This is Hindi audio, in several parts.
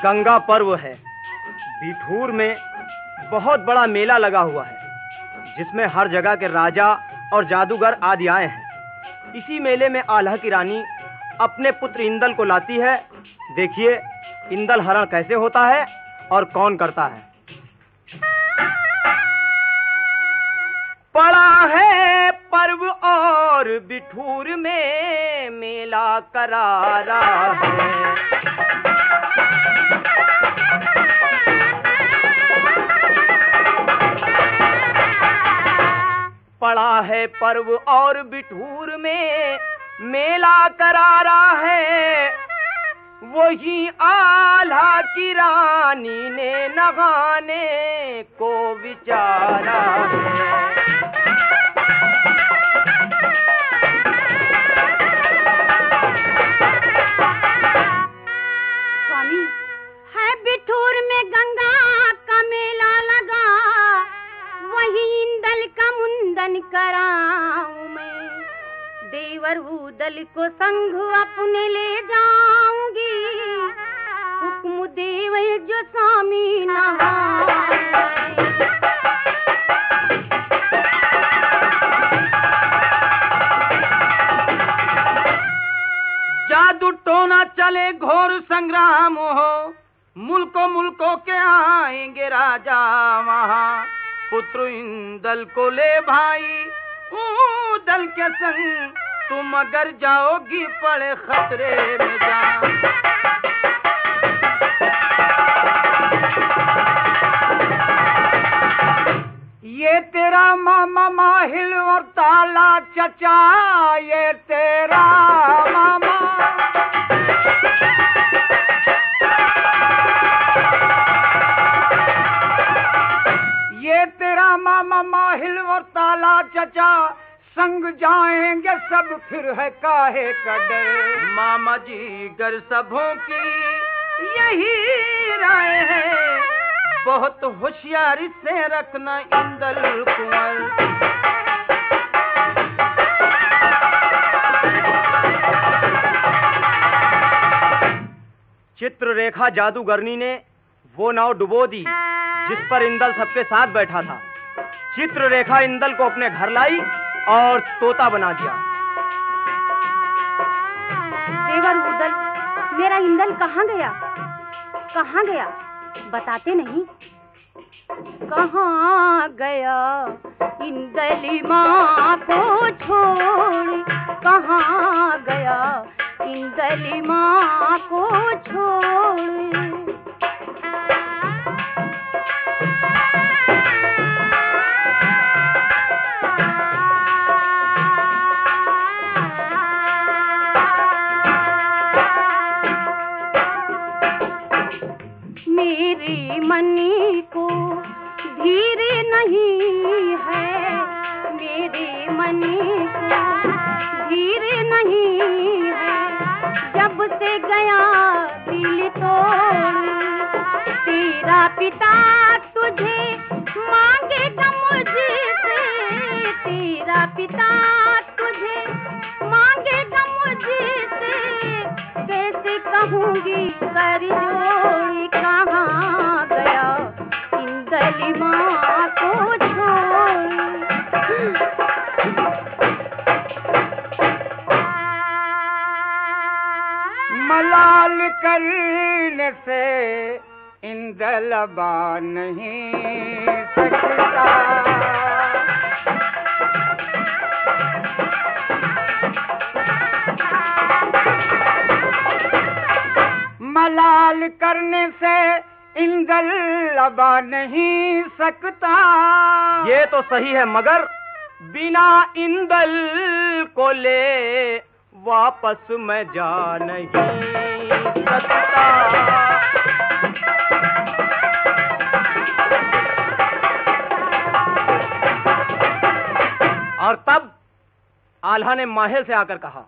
गंगा पर्व है। बिठूर में बहुत बड़ा मेला लगा हुआ है, जिसमें हर जगह के राजा और जादूगर आदि आए हैं। इसी मेले में आल्हा की रानी अपने पुत्र इंदल को लाती है। देखिए इंदल हरण कैसे होता है और कौन करता है। पड़ा है पर्व और बिठूर में मेला करारा है। पड़ा है पर्व और बिठूर में मेला करारा है। वही आल्हा की रानी ने नगाने को विचारा है। स्वामी, है बिठूर में गंगा का मेला लगा, वही इंदल का मुंडन कराऊं मैं। देवर उदल को संग अपने ले जाऊंगी, हुक्म देवे जो स्वामी नहाए। जादू टोना चले घोर संग्राम हो, मुल्कों के आएंगे राजा वहाँ। पुत्र इंदल को ले भाई उदल के संग, तुम अगर जाओगी पड़े खतरे में जान। ये तेरा मामा माहिल और ताला चचा, ये तेरा मामा। ये तेरा मामा माहिल और ताला चचा, संग जाएंगे सब फिर है काहे का डर। मामा जी गर सबों की यही राय है, बहुत होशियारी से रखना इंदल कुंवर। चित्ररेखा जादूगरनी ने वो नाव डुबो दी जिस पर इंदल सबके साथ बैठा था। चित्ररेखा इंदल को अपने घर लाई और तोता बना दिया। देवर उदल, मेरा इंदल कहाँ गया? कहाँ गया बताते नहीं। कहाँ गया इंदली माँ को छोड़, कहाँ गया इंदली माँ को छोड़। मेरे मनी को धीरे नहीं है, मेरे मनी को धीरे नहीं है। जब से गया दिल तोड़, तेरा पिता तुझे मांगेगा मुझसे, तेरा पिता तुझे मांगेगा मुझसे। कैसे कहूँगी कर जोड़ी, कहाँ गया इंदली माँ को छोड़। मलाल करने से इंदल बा नहीं सकता। मलाल करने से इंदल लबा नहीं सकता। ये तो सही है, मगर बिना इंदल को ले वापस मैं जा नहीं सकता। और तब आल्हा ने माहिल से आकर कहा,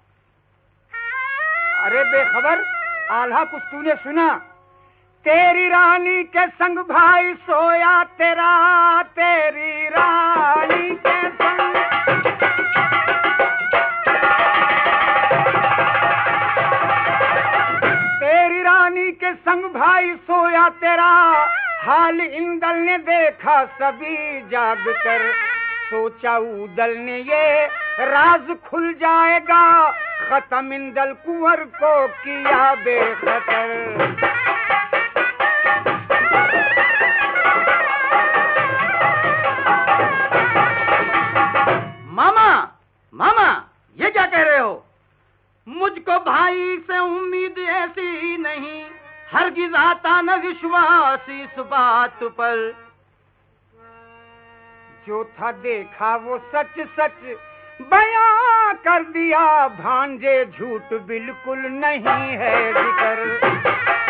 अरे बेखबर आल्हा, कुछ तूने सुना? तेरी रानी के संग भाई सोया तेरा, तेरी रानी के संग। तेरी रानी के संग भाई तेरा हाल इंदल ने देखा सभी जाग कर, सोचा उदल ने ये राज खुल जाएगा, खत्म इंदल कुंवर को किया बेखतर। मामा ये क्या कह रहे हो? मुझको भाई से उम्मीद ऐसी नहीं, हरगिज़ आता न विश्वास इस बात पर। जो था देखा वो सच सच बयां कर दिया, भांजे झूठ बिल्कुल नहीं है जिक्र।